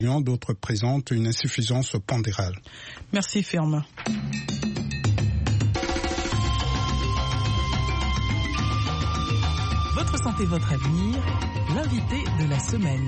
D'autres présentent une insuffisance pondérale. Merci Firmin. Votre santé, votre avenir, l'invité de la semaine.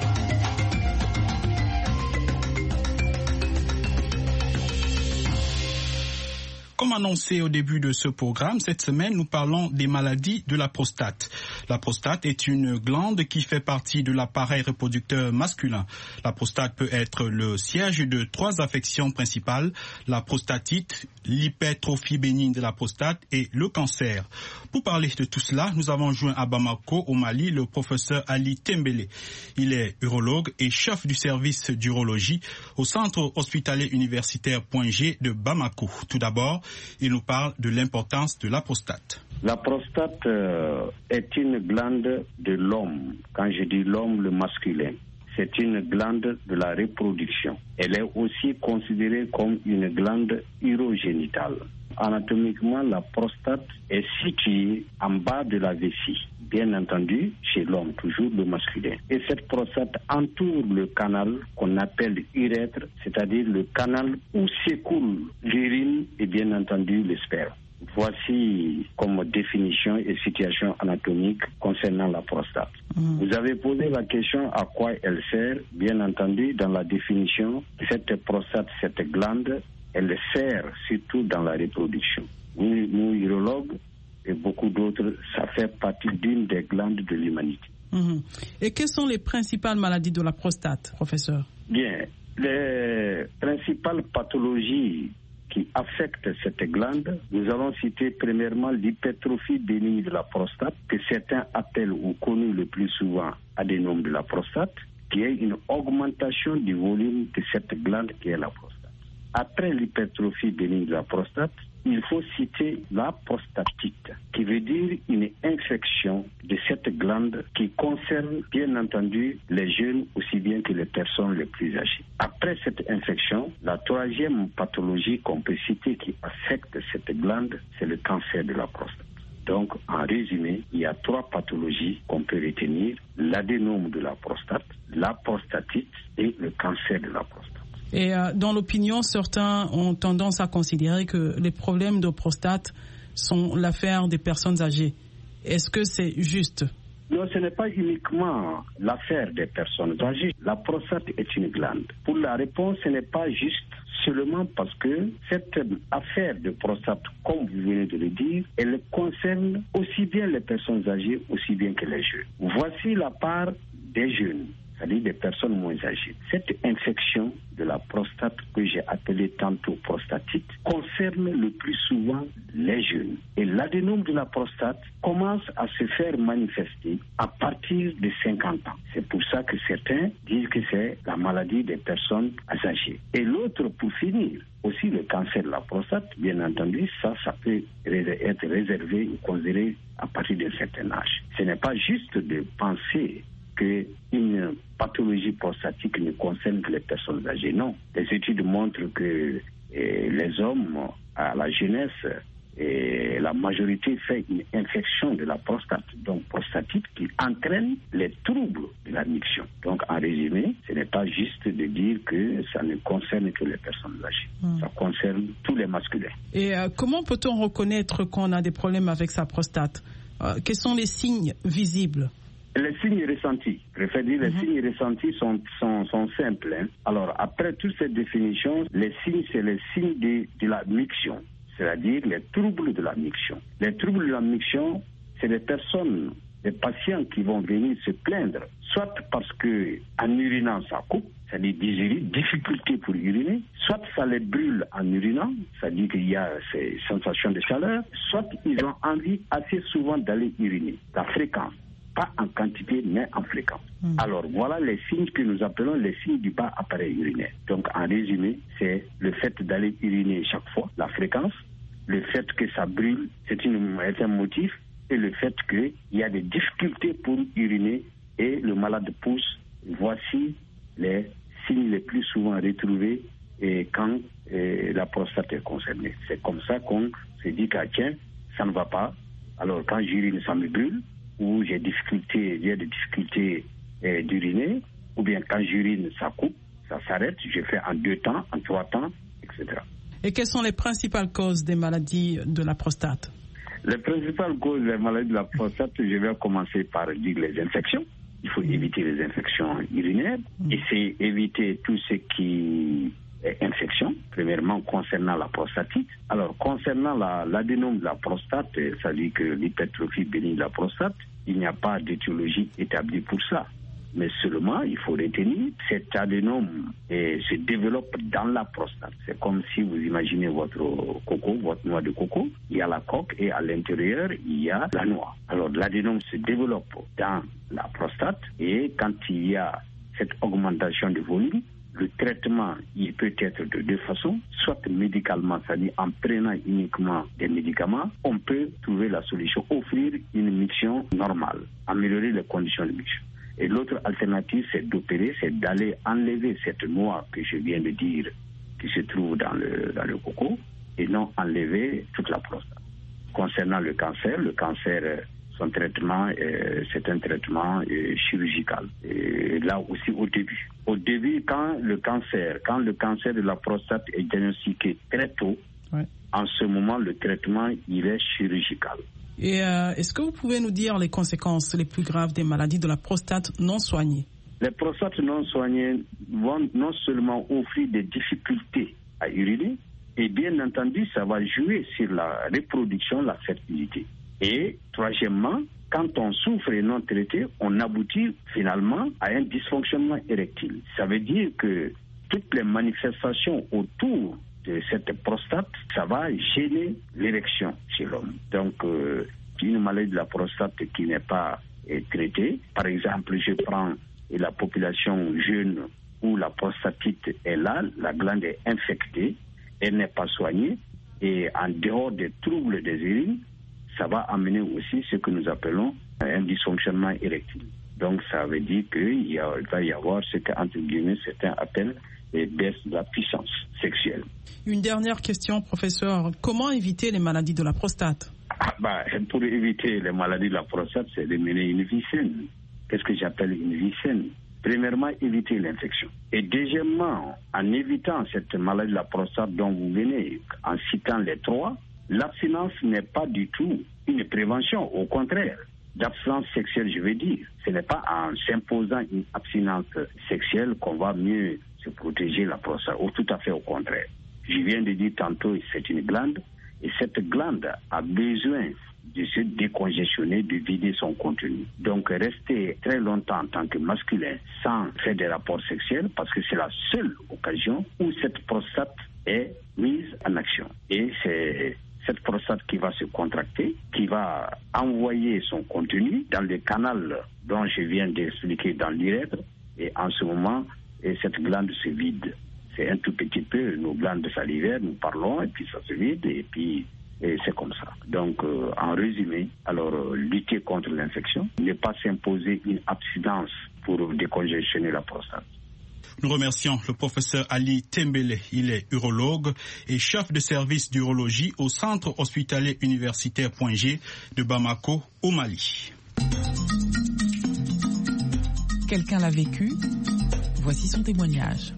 Comme annoncé au début de ce programme, cette semaine, nous parlons des maladies de la prostate. La prostate est une glande qui fait partie de l'appareil reproducteur masculin. La prostate peut être le siège de 3 affections principales, la prostatite, l'hypertrophie bénigne de la prostate et le cancer. Pour parler de tout cela, nous avons joint à Bamako, au Mali, le professeur Ali Tembele. Il est urologue et chef du service d'urologie au centre hospitalier universitaire Point G de Bamako. Tout d'abord, il nous parle de l'importance de la prostate. La prostate est une glande de l'homme. Quand je dis l'homme, le masculin. C'est une glande de la reproduction. Elle est aussi considérée comme une glande urogénitale. Anatomiquement, la prostate est située en bas de la vessie, bien entendu, chez l'homme, toujours le masculin. Et cette prostate entoure le canal qu'on appelle urètre, c'est-à-dire le canal où s'écoule l'urine et bien entendu le sperme. Voici comme définition et situation anatomique concernant la prostate. Vous avez posé la question à quoi elle sert. Bien entendu, dans la définition, cette prostate, cette glande, elle sert surtout dans la reproduction. Nous, urologues et beaucoup d'autres, ça fait partie d'une des glandes de l'humanité. Et quelles sont les principales maladies de la prostate, professeur? Bien, les principales pathologies qui affectent cette glande, nous allons citer premièrement l'hypertrophie bénigne de la prostate, que certains appellent ou connus le plus souvent adénome de la prostate, qui est une augmentation du volume de cette glande qui est la prostate. Après l'hypertrophie bénigne de la prostate, il faut citer la prostatite, qui veut dire une infection de cette glande qui concerne bien entendu les jeunes aussi bien que les personnes les plus âgées. Après cette infection, la troisième pathologie qu'on peut citer qui affecte cette glande, c'est le cancer de la prostate. Donc, en résumé, il y a 3 pathologies qu'on peut retenir: l'adénome de la prostate, la prostatite et le cancer de la prostate. Et dans l'opinion, certains ont tendance à considérer que les problèmes de prostate sont l'affaire des personnes âgées. Est-ce que c'est juste? Non, ce n'est pas uniquement l'affaire des personnes âgées. La prostate est une glande. Pour la réponse, ce n'est pas juste seulement parce que cette affaire de prostate, comme vous venez de le dire, elle concerne aussi bien les personnes âgées, aussi bien que les jeunes. Voici la part des jeunes, c'est-à-dire des personnes moins âgées. Cette infection de la prostate que j'ai appelée tantôt prostatite concerne le plus souvent les jeunes. Et l'adénome de la prostate commence à se faire manifester à partir de 50 ans. C'est pour ça que certains disent que c'est la maladie des personnes âgées. Et l'autre, pour finir, aussi le cancer de la prostate, bien entendu, ça peut être réservé ou considéré à partir d'un certain âge. Ce n'est pas juste de penser qu'une pathologie prostatique ne concerne que les personnes âgées. Non. Les études montrent que les hommes, à la jeunesse, la majorité fait une infection de la prostate, donc prostatite, qui entraîne les troubles de la miction. Donc, en résumé, ce n'est pas juste de dire que ça ne concerne que les personnes âgées. Ça concerne tous les masculins. Et comment peut-on reconnaître qu'on a des problèmes avec sa prostate? Quels sont les signes visibles? Les signes ressentis, je préfère dire les signes ressentis sont simples. Alors, après toutes ces définitions, les signes, c'est les signes de la miction, c'est-à-dire les troubles de la miction. Les troubles de la miction, c'est les personnes, les patients qui vont venir se plaindre, soit parce que en urinant ça coupe, c'est-à-dire difficulté pour uriner, soit ça les brûle en urinant, c'est-à-dire qu'il y a ces sensations de chaleur, soit ils ont envie assez souvent d'aller uriner, la fréquence. Pas en quantité, mais en fréquence. Alors, voilà les signes que nous appelons les signes du bas appareil urinaire. Donc, en résumé, c'est le fait d'aller uriner chaque fois, la fréquence, le fait que ça brûle, c'est un motif, et le fait qu'il y a des difficultés pour uriner et le malade pousse. Voici les signes les plus souvent retrouvés quand la prostate est concernée. C'est comme ça qu'on se dit que, tiens, ça ne va pas. Alors, quand j'urine, ça me brûle, ou j'ai des difficultés d'uriner, ou bien quand j'urine, ça coupe, ça s'arrête, je fais en 2 temps, en 3 temps, etc. Et quelles sont les principales causes des maladies de la prostate? Les principales causes des maladies de la prostate, je vais commencer par dire les infections. Il faut éviter les infections urinaires, essayer d'éviter tout ce qui est infection, premièrement concernant la prostatite. Alors, concernant l'adénome de la prostate, c'est-à-dire que l'hypertrophie bénigne de la prostate, il n'y a pas d'étiologie établie pour ça. Mais seulement, il faut retenir, cet adénome se développe dans la prostate. C'est comme si vous imaginez votre coco, votre noix de coco. Il y a la coque et à l'intérieur, il y a la noix. Alors, l'adénome se développe dans la prostate et quand il y a cette augmentation du volume, le traitement, il peut être de 2 façons, soit médicalement, c'est-à-dire en prenant uniquement des médicaments, on peut trouver la solution, offrir une miction normale, améliorer les conditions de miction. Et l'autre alternative, c'est d'opérer, c'est d'aller enlever cette noix que je viens de dire qui se trouve dans le coco et non enlever toute la prostate. Concernant le cancer, son traitement, c'est un traitement chirurgical. Et là aussi au début, quand le cancer de la prostate est diagnostiqué très tôt, en ce moment, le traitement, il est chirurgical. Et est-ce que vous pouvez nous dire les conséquences les plus graves des maladies de la prostate non soignées? Les prostates non soignées vont non seulement offrir des difficultés à uriner, et bien entendu, ça va jouer sur la reproduction, la fertilité. Et troisièmement, quand on souffre et non traité, on aboutit finalement à un dysfonctionnement érectile. Ça veut dire que toutes les manifestations autour de cette prostate, ça va gêner l'érection chez l'homme. Donc, une maladie de la prostate qui n'est pas traitée, par exemple, je prends la population jeune où la prostatite est là, la glande est infectée, elle n'est pas soignée, et en dehors des troubles des urines, ça va amener aussi ce que nous appelons un dysfonctionnement érectile. Donc, ça veut dire qu'il va y avoir ce qu'entre guillemets certains appellent et baisse de la puissance sexuelle. Une dernière question, professeur. Comment éviter les maladies de la prostate? Pour éviter les maladies de la prostate, c'est de mener une vie saine. Qu'est-ce que j'appelle une vie saine? Premièrement, éviter l'infection. Et deuxièmement, en évitant cette maladie de la prostate dont vous venez, en citant les 3, l'abstinence n'est pas du tout une prévention. Au contraire, d'abstinence sexuelle, je veux dire. Ce n'est pas en s'imposant une abstinence sexuelle qu'on va mieux se protéger la prostate, ou tout à fait au contraire. Je viens de dire tantôt, c'est une glande, et cette glande a besoin de se décongestionner, de vider son contenu. Donc rester très longtemps en tant que masculin sans faire des rapports sexuels, parce que c'est la seule occasion où cette prostate est mise en action. Et c'est cette prostate qui va se contracter, qui va envoyer son contenu dans le canal dont je viens d'expliquer dans l'urètre, et en ce moment, cette glande se vide. C'est un tout petit peu nos glandes salivaires, nous parlons, et puis ça se vide, et puis c'est comme ça. Donc, en résumé, alors lutter contre l'infection, ne pas s'imposer une abstinence pour décongestionner la prostate. Nous remercions le professeur Ali Tembele. Il est urologue et chef de service d'urologie au centre hospitalier universitaire Point G de Bamako, au Mali. Quelqu'un l'a vécu? Voici son témoignage.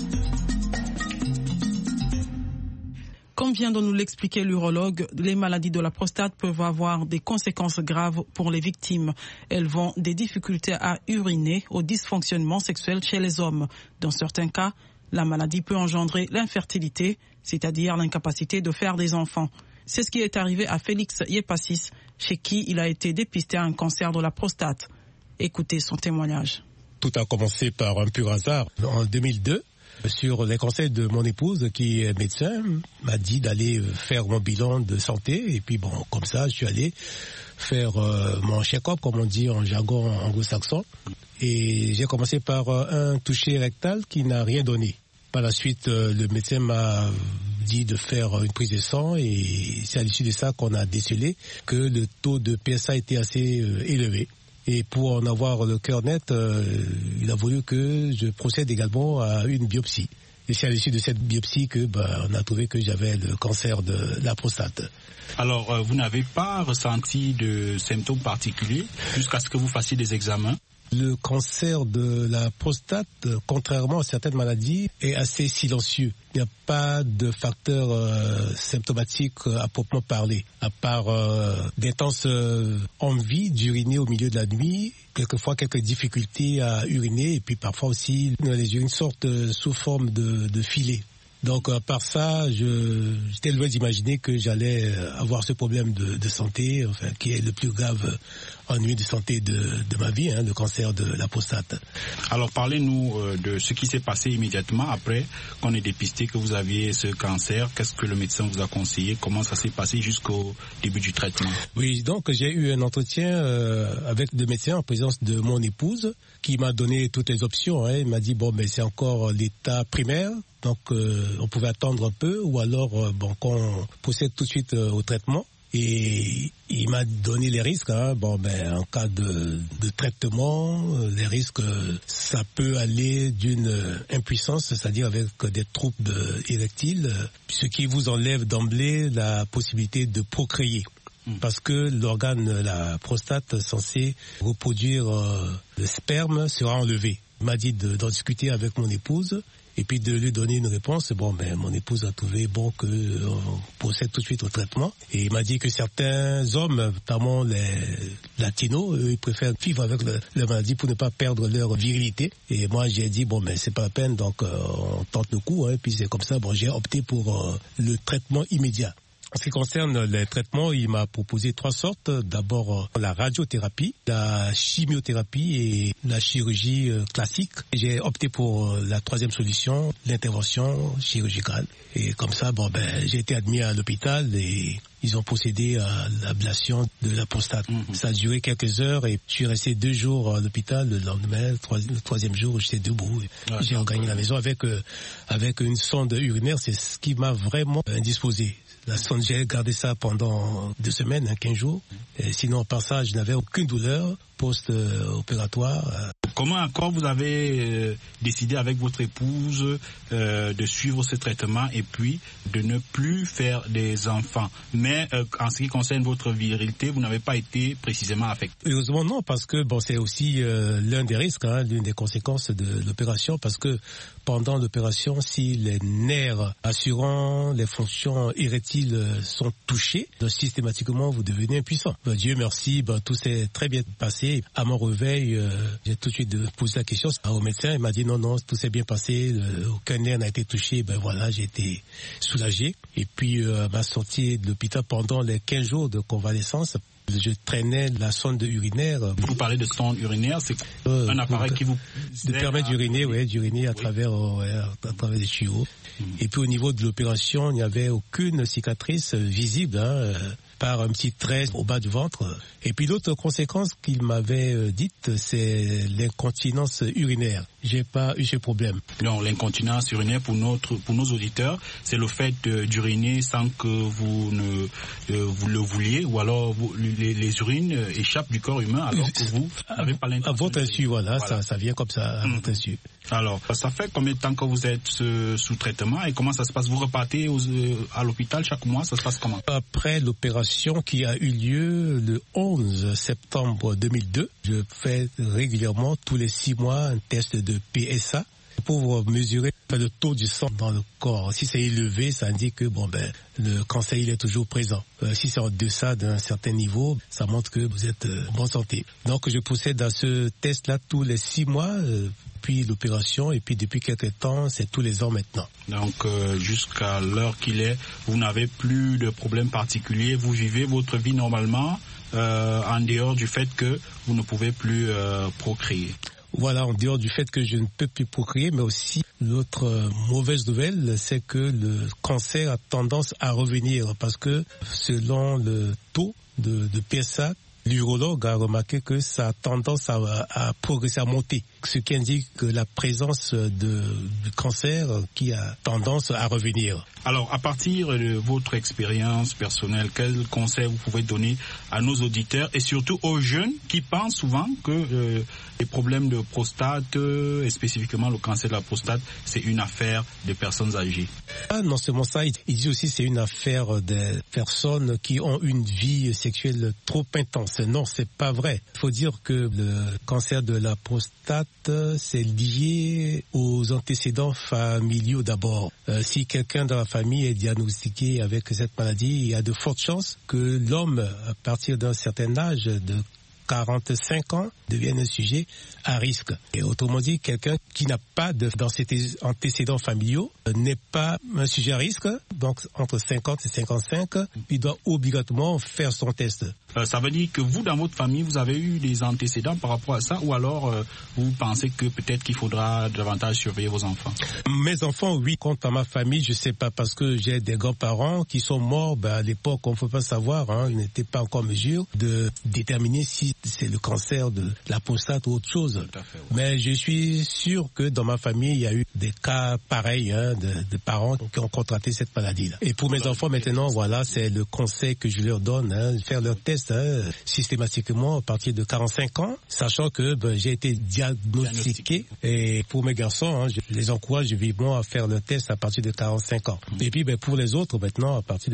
Comme vient de nous l'expliquer l'urologue, les maladies de la prostate peuvent avoir des conséquences graves pour les victimes. Elles vont des difficultés à uriner au dysfonctionnement sexuel chez les hommes. Dans certains cas, la maladie peut engendrer l'infertilité, c'est-à-dire l'incapacité de faire des enfants. C'est ce qui est arrivé à Félix Yepassis, chez qui il a été dépisté un cancer de la prostate. Écoutez son témoignage. Tout a commencé par un pur hasard. En 2002, sur les conseils de mon épouse, qui est médecin, m'a dit d'aller faire mon bilan de santé. Et puis bon, comme ça, je suis allé faire mon check-up, comme on dit en jargon anglo-saxon. Et j'ai commencé par un toucher rectal qui n'a rien donné. Par la suite, le médecin m'a dit de faire une prise de sang et c'est à l'issue de ça qu'on a décelé que le taux de PSA était assez élevé. Et pour en avoir le cœur net, il a voulu que je procède également à une biopsie. Et c'est à l'issue de cette biopsie que on a trouvé que j'avais le cancer de la prostate. Alors, vous n'avez pas ressenti de symptômes particuliers jusqu'à ce que vous fassiez des examens? Le cancer de la prostate, contrairement à certaines maladies, est assez silencieux. Il n'y a pas de facteurs symptomatiques à proprement parler, à part d'intenses envies d'uriner au milieu de la nuit, quelquefois quelques difficultés à uriner, et puis parfois aussi les urines sortent sous forme de filets. Donc à part ça, j'étais loin d'imaginer que j'allais avoir ce problème de santé, enfin qui est le plus grave ennui de santé de ma vie, le cancer de la prostate. Alors parlez-nous de ce qui s'est passé immédiatement après qu'on ait dépisté que vous aviez ce cancer. Qu'est-ce que le médecin vous a conseillé? Comment ça s'est passé jusqu'au début du traitement? Oui, donc j'ai eu un entretien avec le médecin en présence de mon épouse qui m'a donné toutes les options. Il m'a dit mais c'est encore l'état primaire. Donc on pouvait attendre un peu ou alors qu'on procède tout de suite au traitement. Et il m'a donné les risques. En cas de traitement, les risques, ça peut aller d'une impuissance, c'est-à-dire avec des troubles érectiles, ce qui vous enlève d'emblée la possibilité de procréer. Parce que l'organe, la prostate, censé reproduire le sperme sera enlevé. Il m'a dit d'en discuter avec mon épouse et puis de lui donner une réponse. Mon épouse a trouvé bon qu'on procède tout de suite au traitement. Et il m'a dit que certains hommes, notamment les latinos, ils préfèrent vivre avec la maladie pour ne pas perdre leur virilité. Et moi, j'ai dit, c'est pas la peine, donc on tente le coup. Et puis c'est comme ça, j'ai opté pour le traitement immédiat. En ce qui concerne les traitements, il m'a proposé 3 sortes. D'abord, la radiothérapie, la chimiothérapie et la chirurgie classique. J'ai opté pour la 3e solution, l'intervention chirurgicale. Et comme ça, j'ai été admis à l'hôpital et ils ont procédé à l'ablation de la prostate. Ça a duré quelques heures et je suis resté 2 jours à l'hôpital. Le lendemain, le 3e jour, j'étais debout. J'ai regagné la maison avec une sonde urinaire. C'est ce qui m'a vraiment indisposé. La sonde, j'ai gardé ça pendant 2 semaines, 15 jours. Et sinon, par ça, je n'avais aucune douleur post-opératoire. Comment encore vous avez décidé avec votre épouse de suivre ce traitement et puis de ne plus faire des enfants? Mais en ce qui concerne votre virilité, vous n'avez pas été précisément affecté? Heureusement non, parce que c'est aussi l'un des risques, l'une des conséquences de l'opération, parce que pendant l'opération, si les nerfs assurant les fonctions érectiles sont touchés, systématiquement vous devenez impuissant. Dieu merci, tout s'est très bien passé. À mon réveil, j'ai tout de suite posé la question au médecin. Il m'a dit non, tout s'est bien passé, aucun nerf n'a été touché. J'ai été soulagé. Et puis, ma sortie de l'hôpital pendant les 15 jours de convalescence, je traînais la sonde urinaire. Vous parlez de sonde urinaire, c'est un appareil qui vous permet d'uriner à travers des tuyaux. Et puis au niveau de l'opération, il n'y avait aucune cicatrice visible, par un petit trait au bas du ventre. Et puis l'autre conséquence qu'il m'avait dite, c'est l'incontinence urinaire. J'ai pas eu ce problème. Non, l'incontinence urinaire pour nos auditeurs, c'est le fait d'uriner sans que vous le vouliez, ou alors les urines échappent du corps humain alors que vous n'avez pas l'intention. À votre insu, ça vient comme ça, à votre insu. Alors, ça fait combien de temps que vous êtes sous traitement et comment ça se passe? Vous repartez à l'hôpital chaque mois, ça se passe comment? Après l'opération qui a eu lieu le 11 septembre 2002, je fais régulièrement tous les 6 mois un test de PSA pour mesurer le taux du sang dans le corps. Si c'est élevé, ça indique que le cancer il est toujours présent. Si c'est en deçà d'un certain niveau, ça montre que vous êtes en bonne santé. Donc je procède à ce test-là tous les 6 mois, puis l'opération, et puis depuis quelques temps, c'est tous les ans maintenant. Donc jusqu'à l'heure qu'il est, vous n'avez plus de problème particulier, vous vivez votre vie normalement, en dehors du fait que vous ne pouvez plus procréer. Voilà, en dehors du fait que je ne peux plus procréer, mais aussi l'autre mauvaise nouvelle, c'est que le cancer a tendance à revenir parce que selon le taux de PSA, l'urologue a remarqué que ça a tendance à progresser, à monter, ce qui indique que la présence du cancer qui a tendance à revenir. Alors, à partir de votre expérience personnelle, quel conseil vous pouvez donner à nos auditeurs et surtout aux jeunes qui pensent souvent que les problèmes de prostate, et spécifiquement le cancer de la prostate, c'est une affaire des personnes âgées? Non seulement ça, il dit aussi que c'est une affaire des personnes qui ont une vie sexuelle trop intense. conséquences. Non, c'est pas vrai. Il faut dire que le cancer de la prostate, c'est lié aux antécédents familiaux d'abord. Si quelqu'un dans la famille est diagnostiqué avec cette maladie, il y a de fortes chances que l'homme, à partir d'un certain âge de 45 ans, devienne un sujet à risque. Et autrement dit, quelqu'un qui n'a pas dans ses antécédents familiaux n'est pas un sujet à risque. Donc, entre 50 et 55, il doit obligatoirement faire son test. Ça veut dire que vous, dans votre famille, vous avez eu des antécédents par rapport à ça, ou alors vous pensez que peut-être qu'il faudra davantage surveiller vos enfants? Mes enfants, oui, compte à ma famille, je sais pas, parce que j'ai des grands-parents qui sont morts, à l'époque, on ne peut pas savoir, ils n'étaient pas encore en mesure de déterminer si c'est le cancer de la prostate ou autre chose. Tout à fait, ouais. Mais je suis sûr que dans ma famille, il y a eu des cas pareils, de parents qui ont contracté cette maladie-là. Et pour mes enfants, maintenant, voilà, c'est le conseil que je leur donne, faire leur test systématiquement à partir de 45 ans, sachant que j'ai été diagnostiqué. Et pour mes garçons, je les encourage vivement à faire le test à partir de 45 ans. Et puis pour les autres, maintenant, à partir de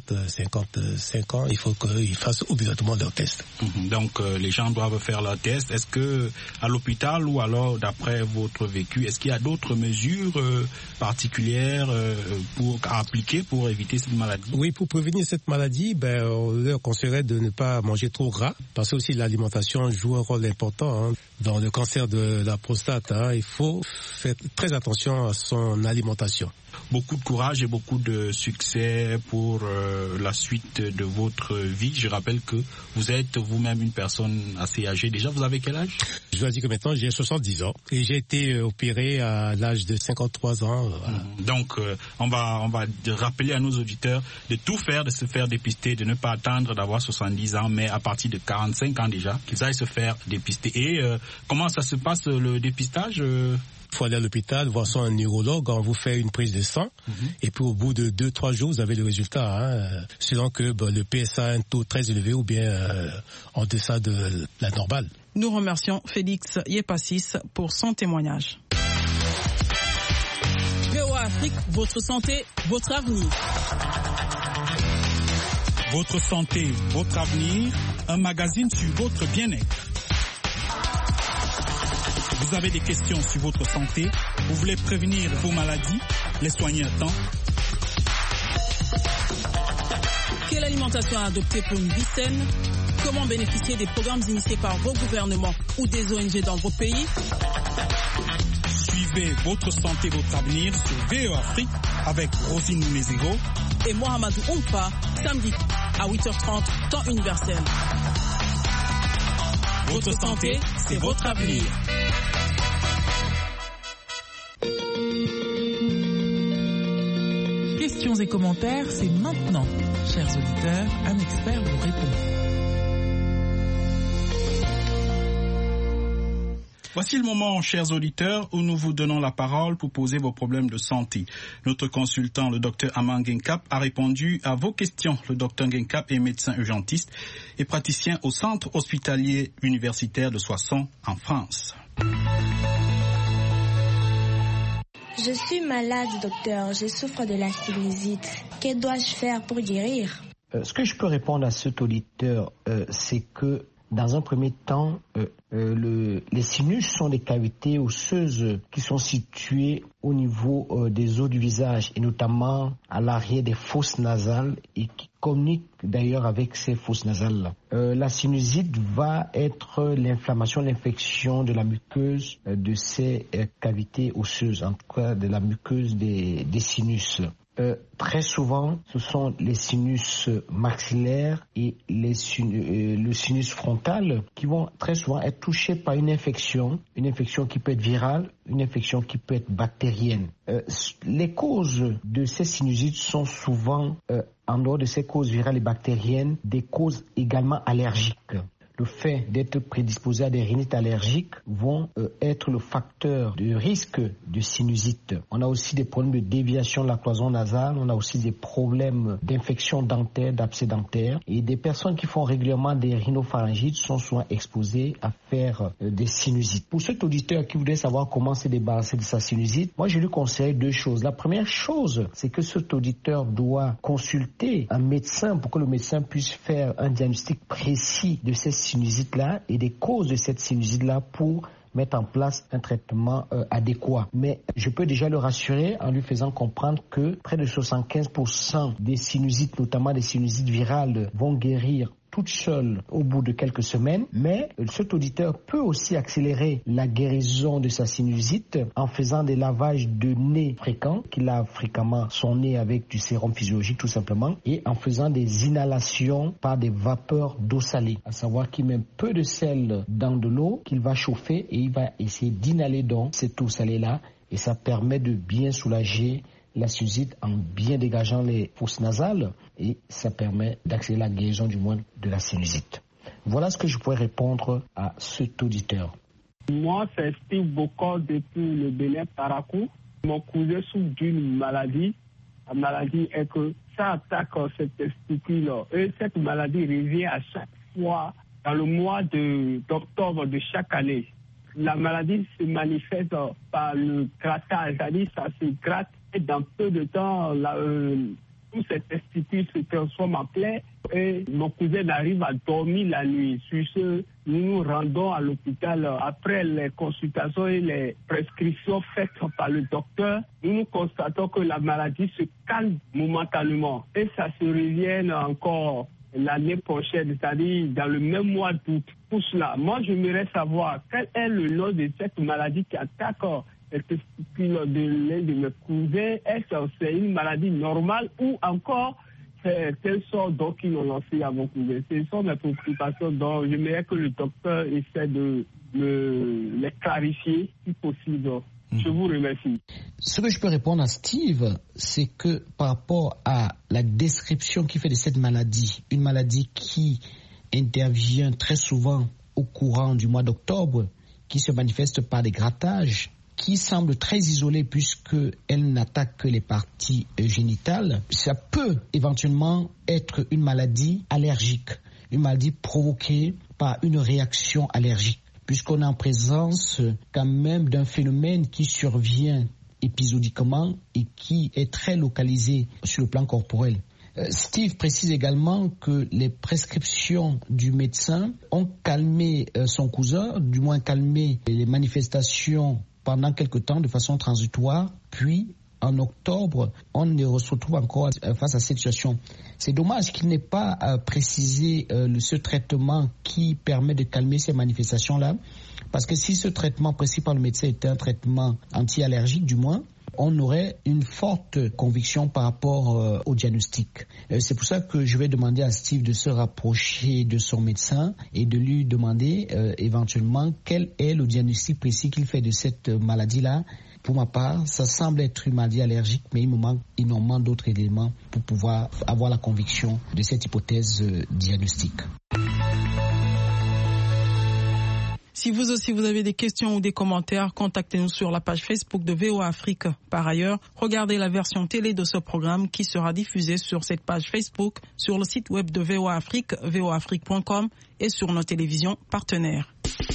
55 ans, il faut qu'ils fassent obligatoirement leur test. Donc les gens doivent faire leur test. Est-ce que à l'hôpital ou alors d'après votre vécu, est-ce qu'il y a d'autres mesures particulières à appliquer pour éviter cette maladie? Oui, pour prévenir cette maladie, on leur conseillerait de ne pas manger trop gras, parce que aussi l'alimentation joue un rôle important dans le cancer de la prostate. Il faut faire très attention à son alimentation. Beaucoup de courage et beaucoup de succès pour la suite de votre vie. Je rappelle que vous êtes vous-même une personne assez âgée. Déjà, vous avez quel âge? Je dois dire que maintenant, j'ai 70 ans et j'ai été opéré à l'âge de 53 ans. Voilà. Donc, on va rappeler à nos auditeurs de tout faire, de se faire dépister, de ne pas attendre d'avoir 70 ans, mais à partir de 45 ans déjà, qu'ils aillent se faire dépister. Et comment ça se passe, le dépistage? Il faut aller à l'hôpital, voir son neurologue, on vous fait une prise de sang, et puis au bout de 2-3 jours, vous avez le résultat, selon que le PSA a un taux très élevé ou bien en deçà de la normale. Nous remercions Félix Yepassis pour son témoignage. VOA Afrique, votre santé, votre avenir. Votre santé, votre avenir, un magazine sur votre bien-être. Vous avez des questions sur votre santé, vous voulez prévenir vos maladies, les soigner à temps. Quelle alimentation adopter pour une vie saine? Comment bénéficier des programmes initiés par vos gouvernements ou des ONG dans vos pays? Suivez votre santé, votre avenir sur VOA Afrique avec Rosine Mézéro et Mohamedou Oumpa, samedi à 8h30, temps universel. Votre santé, c'est votre avenir. Questions et commentaires, c'est maintenant. Chers auditeurs, un expert vous répond. Voici le moment, chers auditeurs, où nous vous donnons la parole pour poser vos problèmes de santé. Notre consultant, le Dr Aman Genkap, a répondu à vos questions. Le Dr Genkap est médecin urgentiste et praticien au centre hospitalier universitaire de Soissons, en France. Je suis malade, docteur. Je souffre de la sinusite. Que dois-je faire pour guérir? Ce que je peux répondre à cet auditeur, c'est que dans un premier temps, les sinus sont des cavités osseuses qui sont situées au niveau des os du visage et notamment à l'arrière des fosses nasales et qui communiquent d'ailleurs avec ces fosses nasales-là. La sinusite va être l'inflammation, l'infection de la muqueuse de ces cavités osseuses, en tout cas de la muqueuse des sinus. Très souvent, ce sont les sinus maxillaires et le sinus frontal qui vont très souvent être touchés par une infection qui peut être virale, une infection qui peut être bactérienne. Les causes de ces sinusites sont souvent, en dehors de ces causes virales et bactériennes, des causes également allergiques. le fait d'être prédisposé à des rhinites allergiques vont être le facteur de risque de sinusite. On a aussi des problèmes de déviation de la cloison nasale, on a aussi des problèmes d'infection dentaire, d'abcès dentaire, et des personnes qui font régulièrement des rhinopharyngites sont souvent exposées à faire des sinusites. Pour cet auditeur qui voudrait savoir comment se débarrasser de sa sinusite, moi je lui conseille 2 choses. La première chose, c'est que cet auditeur doit consulter un médecin pour que le médecin puisse faire un diagnostic précis de cette sinusite-là et des causes de cette sinusite-là pour mettre en place un traitement adéquat. Mais je peux déjà le rassurer en lui faisant comprendre que près de 75% des sinusites, notamment des sinusites virales, vont guérir toute seule au bout de quelques semaines, mais cet auditeur peut aussi accélérer la guérison de sa sinusite en faisant des lavages de nez fréquents, qu'il lave fréquemment son nez avec du sérum physiologique tout simplement, et en faisant des inhalations par des vapeurs d'eau salée, à savoir qu'il met peu de sel dans de l'eau qu'il va chauffer et il va essayer d'inhaler donc cette eau salée là, et ça permet de bien soulager la sinusite en bien dégageant les fosses nasales et ça permet d'accélérer la guérison du moins de la sinusite. Voilà ce que je pourrais répondre à cet auditeur. Moi, c'est Steve Bokor depuis le Bénin Parakou. Mon cousin souffre d'une maladie. La maladie est que ça attaque ses testicules et cette maladie revient à chaque fois dans le mois d'octobre de chaque année. La maladie se manifeste par le grattage, c'est-à-dire ça se gratte et dans peu de temps, tous ces testicules se transforment en plaie et mon cousin arrive à dormir la nuit. Sur ce, nous nous rendons à l'hôpital après les consultations et les prescriptions faites par le docteur. Nous constatons que la maladie se calme momentanément et ça se revient encore l'année prochaine, c'est-à-dire dans le même mois d'août. Pour cela, moi j'aimerais savoir quel est le nom de cette maladie qui attaque les testicules de l'un de mes cousins. Est-ce que c'est une maladie normale ou encore c'est quelle sorte donc ils ont lancé à mon cousin? Ce sont mes préoccupations, donc j'aimerais que le docteur essaie de les clarifier si possible. Je vous remercie. Ce que je peux répondre à Steve, c'est que par rapport à la description qu'il fait de cette maladie, une maladie qui intervient très souvent au courant du mois d'octobre, qui se manifeste par des grattages, qui semble très isolée puisqu'elle n'attaque que les parties génitales, ça peut éventuellement être une maladie allergique, une maladie provoquée par une réaction allergique, puisqu'on est en présence quand même d'un phénomène qui survient épisodiquement et qui est très localisé sur le plan corporel. Steve précise également que les prescriptions du médecin ont calmé son cousin, du moins calmé les manifestations pendant quelque temps de façon transitoire, puis en octobre, on se retrouve encore face à cette situation. C'est dommage qu'il n'ait pas précisé ce traitement qui permet de calmer ces manifestations-là, parce que si ce traitement précis par le médecin était un traitement anti-allergique du moins, on aurait une forte conviction par rapport au diagnostic. C'est pour ça que je vais demander à Steve de se rapprocher de son médecin et de lui demander éventuellement quel est le diagnostic précis qu'il fait de cette maladie-là. Pour ma part, ça semble être une maladie allergique, mais il me manque énormément d'autres éléments pour pouvoir avoir la conviction de cette hypothèse diagnostique. Si vous aussi vous avez des questions ou des commentaires, contactez-nous sur la page Facebook de VOA Afrique. Par ailleurs, regardez la version télé de ce programme qui sera diffusée sur cette page Facebook, sur le site web de VOA Afrique, voaafrique.com et sur nos télévisions partenaires.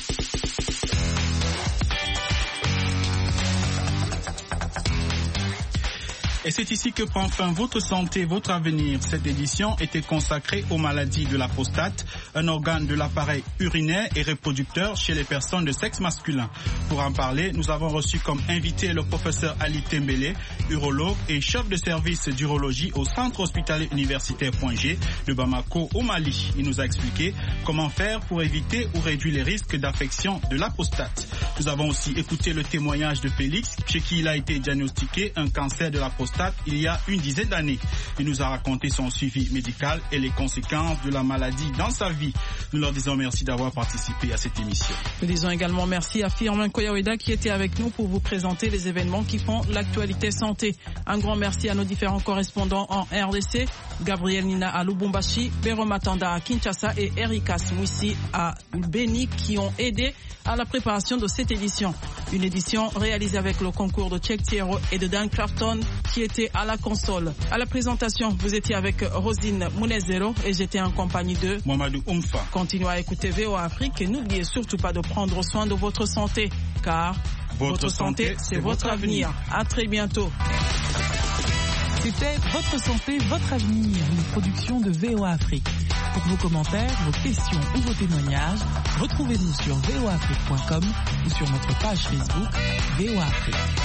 Et c'est ici que prend fin Votre santé, votre avenir. Cette édition était consacrée aux maladies de la prostate, un organe de l'appareil urinaire et reproducteur chez les personnes de sexe masculin. Pour en parler, nous avons reçu comme invité le professeur Ali Tembele, urologue et chef de service d'urologie au centre hospitalier universitaire Point G de Bamako au Mali. Il nous a expliqué comment faire pour éviter ou réduire les risques d'affection de la prostate. Nous avons aussi écouté le témoignage de Félix, chez qui il a été diagnostiqué un cancer de la prostate il y a une dizaine d'années. Il nous a raconté son suivi médical et les conséquences de la maladie dans sa vie. Nous leur disons merci d'avoir participé à cette émission. Nous disons également merci à Firmin Koyaweda qui était avec nous pour vous présenter les événements qui font l'actualité santé. Un grand merci à nos différents correspondants en RDC, Gabriel Nina à Lubumbashi, Bero Matanda à Kinshasa et Erika Smouissi à Beni qui ont aidé à la préparation de cette édition. Une édition réalisée avec le concours de Cheikh Thiero et de Dan Crafton qui était à la console. À la présentation, vous étiez avec Rosine Mounezero et j'étais en compagnie de Mamadou Oumfa. Continuez à écouter VOA Afrique et n'oubliez surtout pas de prendre soin de votre santé car votre santé, c'est votre avenir. À très bientôt. C'était Votre santé, votre avenir, une production de VOA Afrique. Pour vos commentaires, vos questions ou vos témoignages, retrouvez-nous sur voaafrique.com ou sur notre page Facebook VOA Afrique.